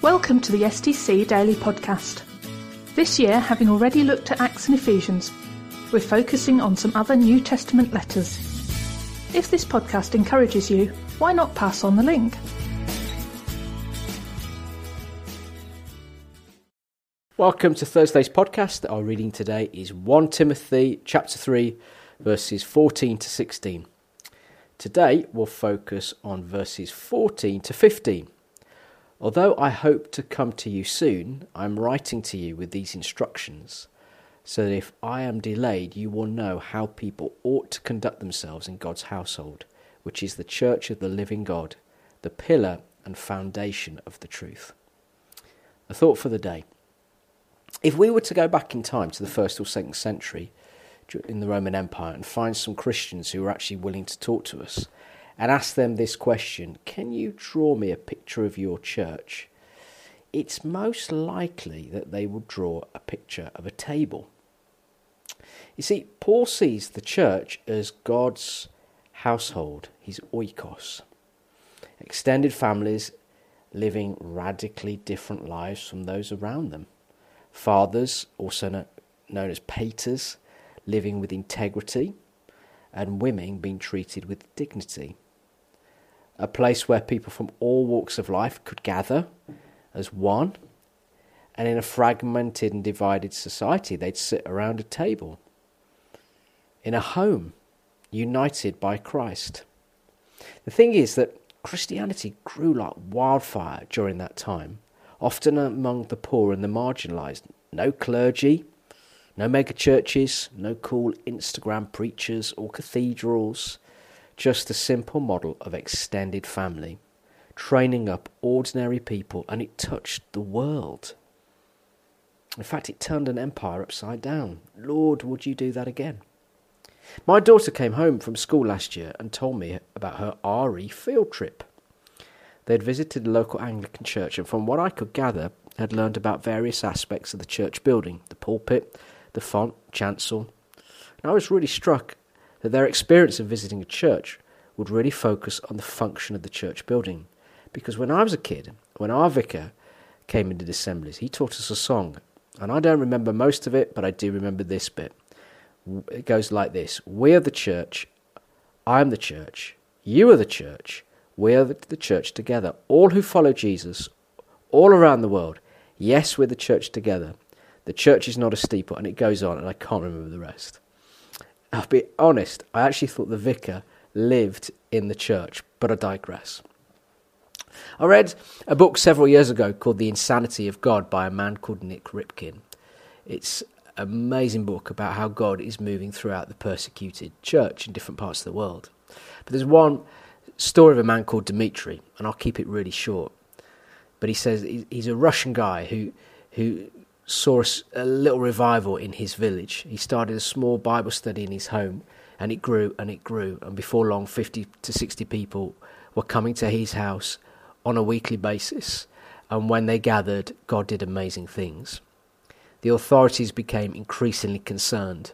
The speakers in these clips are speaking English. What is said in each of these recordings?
Welcome to the STC Daily Podcast. This year, having already looked at Acts and Ephesians, we're focusing on some other New Testament letters. If this podcast encourages you, why not pass on the link? Welcome to Thursday's podcast. Our reading today is 1 Timothy chapter 3, verses 14 to 16. Today we'll focus on verses 14 to 15. Although I hope to come to you soon, I'm writing to you with these instructions, so that if I am delayed, you will know how people ought to conduct themselves in God's household, which is the church of the living God, the pillar and foundation of the truth. A thought for the day. If we were to go back in time to the 1st or 2nd century in the Roman Empire and find some Christians who were actually willing to talk to us and ask them this question, can you draw me a picture of your church? It's most likely that they would draw a picture of a table. You see, Paul sees the church as God's household, his oikos, extended families living radically different lives from those around them. Fathers, also known as paters, living with integrity, and women being treated with dignity. A place where people from all walks of life could gather as one, and in a fragmented and divided society, they'd sit around a table. In a home, united by Christ. The thing is that Christianity grew like wildfire during that time, often among the poor and the marginalised. No clergy, no mega churches, no cool Instagram preachers or cathedrals, just a simple model of extended family, training up ordinary people, and it touched the world. In fact, it turned an empire upside down. Lord, would you do that again? My daughter came home from school last year and told me about her RE field trip. They'd visited a local Anglican church and from what I could gather, had learned about various aspects of the church building, the pulpit, the font, chancel. And I was really struck that their experience of visiting a church would really focus on the function of the church building. Because when I was a kid, when our vicar came into the assemblies, he taught us a song. And I don't remember most of it, but I do remember this bit. It goes like this. We are the church, I am the church, you are the church, we are the church together. All who follow Jesus, all around the world, yes, we're the church together. The church is not a steeple, and it goes on, and I can't remember the rest. I'll be honest, I actually thought the vicar lived in the church, but I digress. I read a book several years ago called The Insanity of God by a man called Nick Ripkin. It's an amazing book about how God is moving throughout the persecuted church in different parts of the world. But there's one story of a man called Dmitri, and I'll keep it really short. But he says he's a Russian guy who saw a little revival in his village. He started a small Bible study in his home, and it grew and it grew. And before long, 50 to 60 people were coming to his house on a weekly basis. And when they gathered, God did amazing things. The authorities became increasingly concerned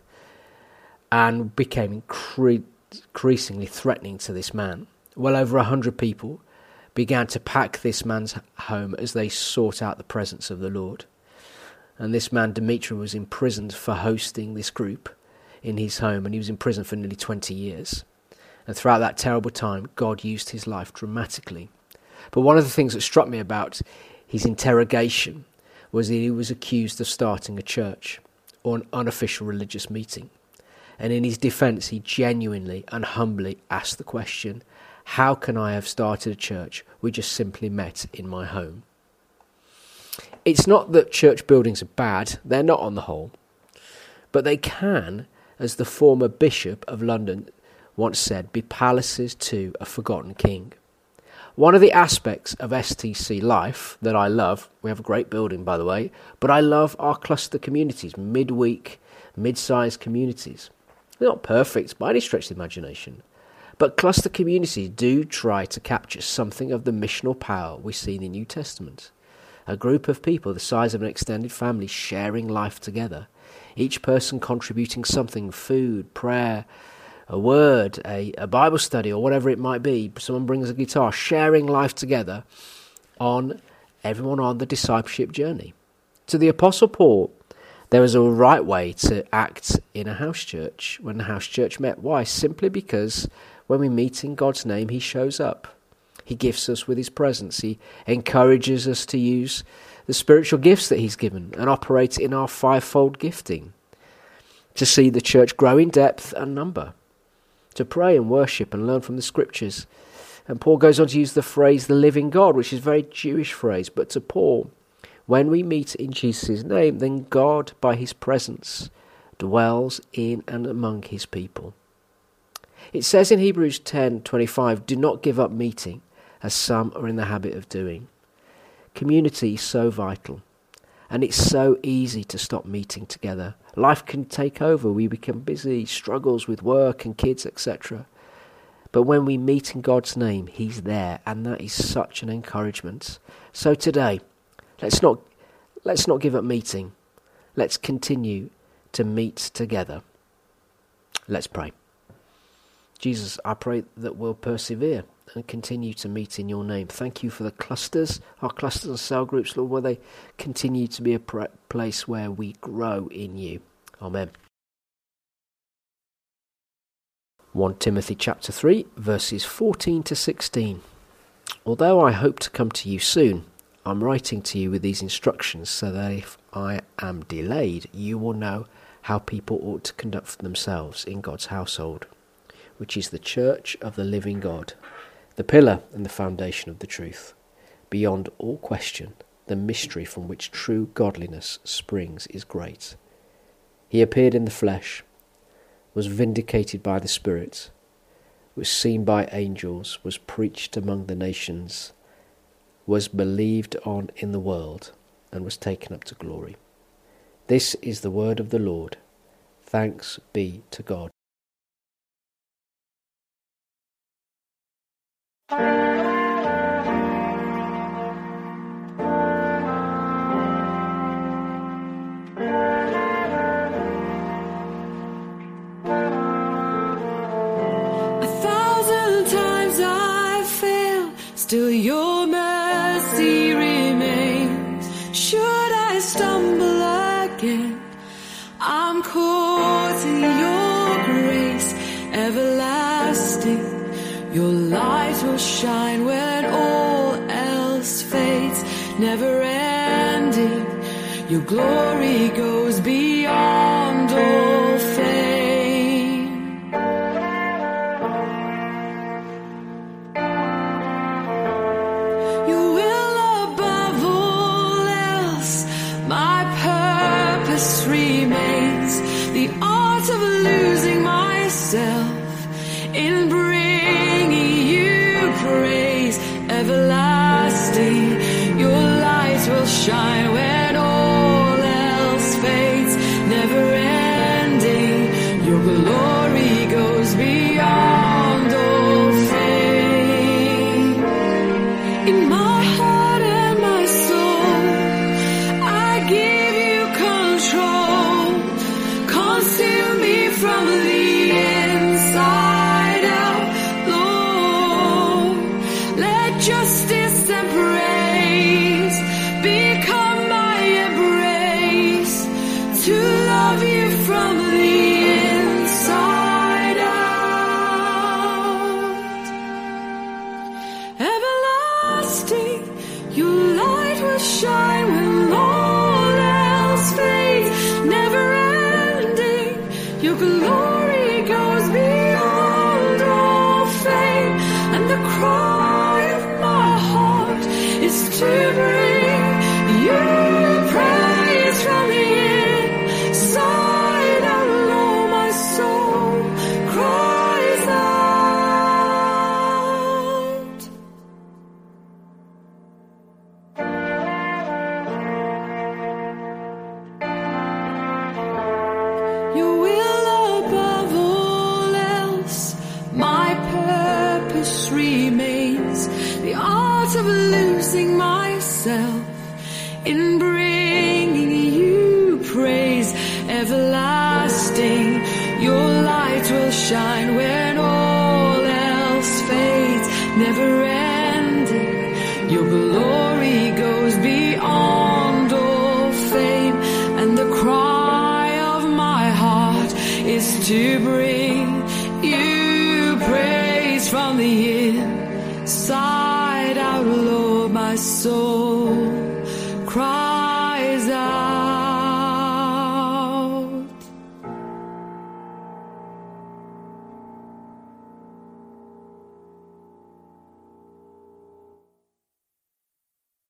and became increasingly threatening to this man. Well over 100 people began to pack this man's home as they sought out the presence of the Lord. And this man, Dmitri, was imprisoned for hosting this group in his home, and he was in prison for nearly 20 years. And throughout that terrible time, God used his life dramatically. But one of the things that struck me about his interrogation was that he was accused of starting a church or an unofficial religious meeting. And in his defense, he genuinely and humbly asked the question, how can I have started a church? We just simply met in my home. It's not that church buildings are bad, they're not on the whole, but they can, as the former Bishop of London once said, be palaces to a forgotten king. One of the aspects of STC life that I love, we have a great building by the way, but I love our cluster communities, midweek, mid-sized communities. They're not perfect by any stretch of the imagination, but cluster communities do try to capture something of the missional power we see in the New Testament. A group of people the size of an extended family sharing life together, each person contributing something, food, prayer, a word, a Bible study or whatever it might be. Someone brings a guitar, sharing life together on everyone on the discipleship journey. To the Apostle Paul, there was a right way to act in a house church when the house church met. Why? Simply because when we meet in God's name, he shows up. He gifts us with his presence. He encourages us to use the spiritual gifts that he's given and operate in our fivefold gifting, to see the church grow in depth and number, to pray and worship and learn from the scriptures. And Paul goes on to use the phrase, the living God, which is a very Jewish phrase. But to Paul, when we meet in Jesus' name, then God, by his presence, dwells in and among his people. It says in Hebrews 10:25, do not give up meeting, as some are in the habit of doing. Community is so vital, and it's so easy to stop meeting together. Life can take over, we become busy, struggles with work and kids, etc. But when we meet in God's name, he's there, and that is such an encouragement. So today, let's not give up meeting. Let's continue to meet together. Let's pray. Jesus, I pray that we'll persevere and continue to meet in your name. Thank you for the clusters, our clusters and cell groups, Lord, where they continue to be a place where we grow in you. Amen. 1 Timothy chapter 3, verses 14 to 16. Although I hope to come to you soon, I'm writing to you with these instructions so that if I am delayed, you will know how people ought to conduct themselves in God's household, which is the church of the living God, the pillar and the foundation of the truth. Beyond all question, the mystery from which true godliness springs is great. He appeared in the flesh, was vindicated by the Spirit, was seen by angels, was preached among the nations, was believed on in the world, and was taken up to glory. This is the word of the Lord. Thanks be to God. Still your mercy remains. Should I stumble again, I'm caught in your grace everlasting. Your light will shine when all else fades, never ending. Your glory goes beyond all fame. In bringing you praise everlasting, your light will shine when all else fades, never ending. Your glory goes beyond all fame. In my heart and my soul, I give you control. Conceal me from the inside out, Lord. Let justice and praise become my embrace, to love you from the inside out. Everlasting, your light will shine when all else fades, never ending. Your glory goes beyond all fame, and the cry of my heart is to bring you praise from the inside out. Lord, my soul cries out. Your will above all else, my purpose remains. The art of losing myself in bringing you praise everlasting. Your light will shine when all else fades, never ending. Your glory goes just to bring you praise from the inside out, Lord. My soul cries.